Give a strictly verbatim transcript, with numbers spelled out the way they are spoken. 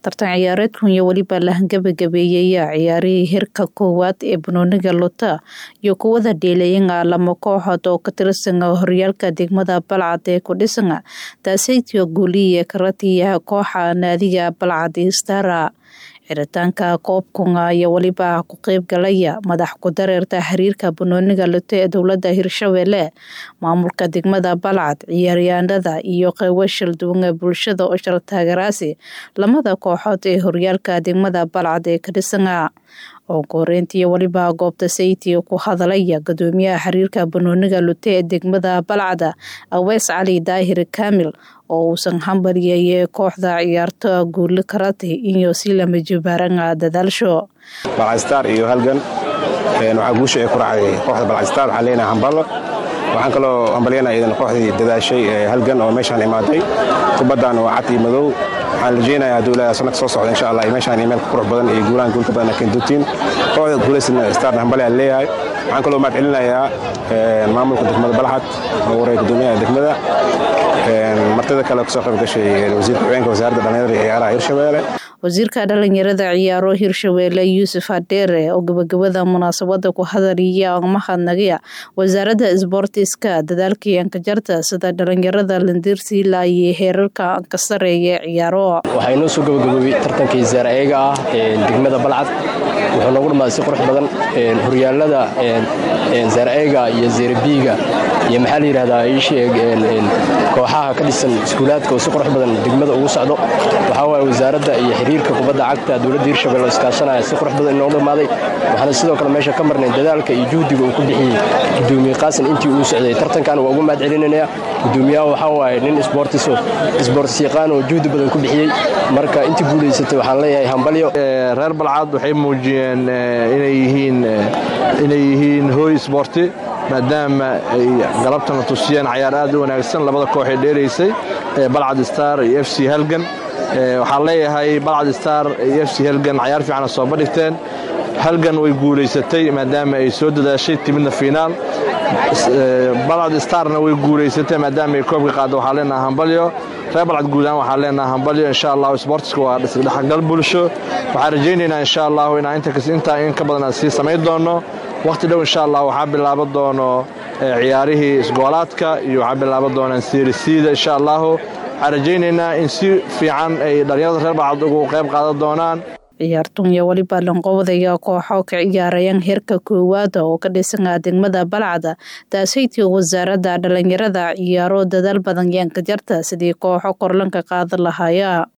tartan ciyaareedkan iyo waliba la gabagabeeyay ciyaarihii heerka koowaad ee banooniga Lota iyo kuwada dheelayay lama kooxood oo ka tirsan horyaalka degmada Balcad ee ku dhisan taasaytiyo guuliye karatiya kooxa naadiga Balcad Star xiritaanka koobkunga iyo waliba ku qayb galaya madax ku dareerta xiriirka banooniga Lota ee dowladda Hirshabelle maamulka degmada Balcad ciyaaryahanada iyo qaybashal duwan bulshada oo shir taageerasi lamada kooxood ee horyaalka degmada Balcad ee ka dhisan oo koreentiyo waliba goobta saytiyo ku hadalaya gudoomiyaha xiriirka banooniga Lota ee degmada Balcad Aweys Cali Daahir Kaamil oo uu san hambaliyay kooxda ciyaarta guul karate iyo si lama jibaaran dadaalsho Balcad Star iyo halgan ee waxa guusha ay ku raacay kooxda Balcad Star xaleena hambalo waxaan kaloo hambaliyana idan kooxdii dadaashay halgan oo meeshan imaaday kubadan oo cad iyo madow waxaan rajeynayaa dawladda sanad soo socda insha Allah meeshan email qurux badan iyo guulaan guulka badan ka duutiin kooxda guuleysna Star hambaliya leeyahay waxaan kaloo mahad celinayaa maamulka degmada Balcad oo wareeg gudoomiyaha degmada martada kale kusoo qayb gashay wasiirka haweenka wasaaradda dhalinyarada iyo ciyaaraha Hirshabelle wasiirka dhalinyarada ciyaaro Hirshabelle Yuusuf Adeere oo gabagabada munaasabada ku hadalaya mahadnaqiya wasaaradda isboortiska dadaalkii ka jarta sida dhalinyarada Landirsi laayay heerarka ka sareeya ciyaaro waxay noo soo gabagabay tartankii Zaarayga ah ee degmada Balcad wuxuu noogu dhamaasay qurux badan horyaalada Zaarayga iyo Zeerbiga iyo maxaa la yiraahdaa ay sheegeen kooxaha ka dhisan iskuulaadka oo si qurux badan degmada ugu socdo waxa way wasaaradda iyo xiriirka kubadda cagta dowladda Hirshabelle iskaashanaya si qurux badan inoo dhamaaday waxaan sidoo kale meesha ka marnay dadaalka iyo juhdiga uu ku bixiyay gudoomiye Qaasim intii uu socday tartankan waa ugu mahad celinayna gudoomiyaha waxa way nin sportis oo sportis yaqaan oo juhdi badan ku bixiyay marka intii guuleysatay waxaan leeyahay hambalyo reer Balcad waxay muujiyeen inay yihiin inay yihiin hooy sporti maadaama ay galabtan tusiyeen ciyaar aad u wanaagsan labada koox ee dheereysay Balcad Star iyo F C Halgan waxaan leeyahay Balcad Star iyo F C Halgan ciyaar fiican soo bandhigteen Halgan way guuleysatay maadaama ay soo dadaashay timidna finaal Balcad Starna way guuleysatay maadaama ay koobka qaado waxaan leenahay hambalyo reer Balcad guudaan waxaan leenahay hambalyo insha Allah sportska waa dhaxgal bulsho waxaan rajaynaynaa insha Allah in inta inta in ka badan si sameey doono waqti dhow insha Allah waxa bilaaban doono ciyaarihii isgoolaadka iyo waxa bilaaban doonaan seerisiida insha Allah arjaynaynaa in si fiican ay dhalinyarada reer Balcad ugu qayb qaadan doonaan ciyaartun iyo waliba lanqowdaya kooxo ka ciyaarayaan heerka koowaad oo ka dhisan degmada Balcad taasaytii wasaaradda dhalinyarada ciyaaro dadaal badan yaan ka jarta sidii kooxo korlanka qaadan lahaaya